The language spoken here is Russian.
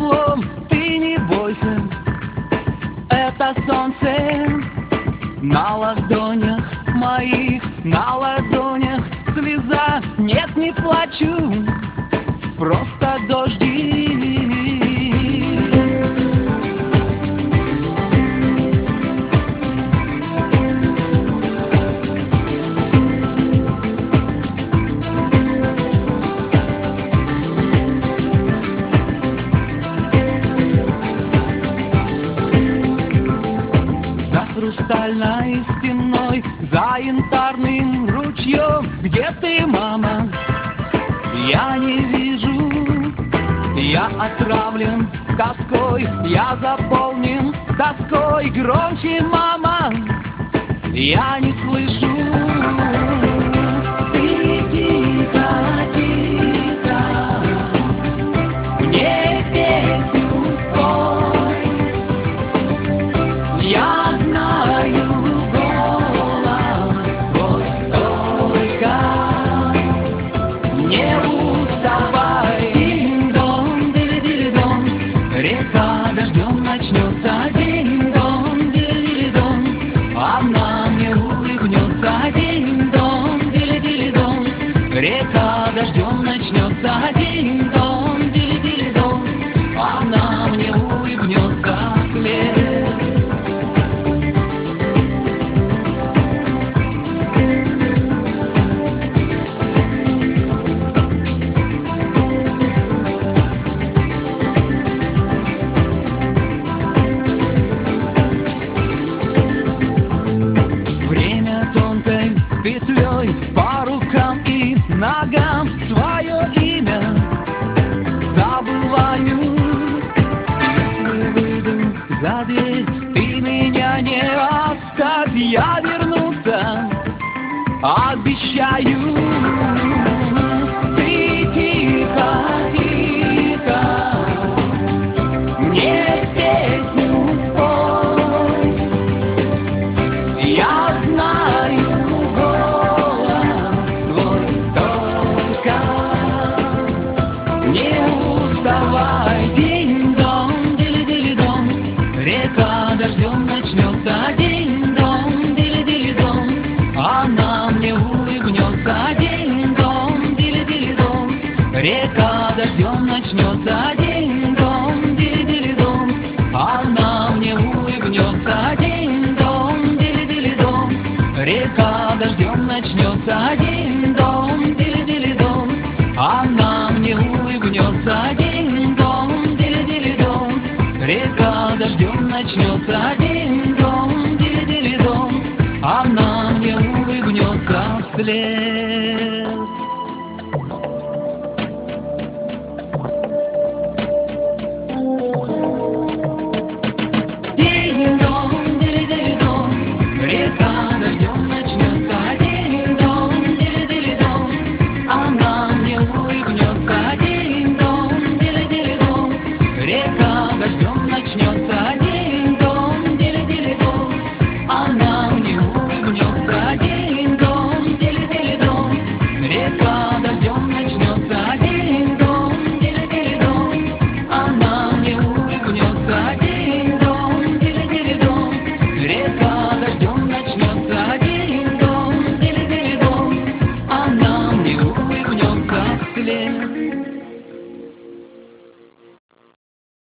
тепло, ты не бойся, это солнце на ладонях моих, на ладонях слеза. Нет, не плачу, просто дожди. За хрустальной стеной, за янтарным ручьем, где ты, мама? Я не вижу, я отравлен тоской, я заполнен тоской. Громче, мама, я не слышу. Ты тихо, тихо, мне песню спой. Я знаю голос твой, только не уставай. Динь-дон, дили-дили-дон, река дождем начнется. Динь-дон, дили-дили-дон, она мне улыбнется. Динь-дон, дили-дили-дон, река дождем начнется. Динь-дон, дили-дили-дон, она мне улыбнется вслед. Петлей по рукам и ногам свое имя забываю. Если выйду за дверь, ты меня не оставь, я вернуться обещаю. Ты тихо, тихо, мне песню спой. Я знаю не уставай. Динь-дон, дили-дили-дон, река дождем начнется. Динь-дон, дили-дили-дон, она мне улыбнется. Динь-дон, дили-дили-дон, река дождем начнется. Динь-дон, дили-дили-дон, она мне улыбнется. Динь-дон, дили-дили-дон, река дождем начнется. Динь-дон, дили-дили-дон, она мне улыбнется. Динь-дон, дили-дили-дон, река дождем начнется. Динь-дон, дили-дили-дон, она мне улыбнется вслед.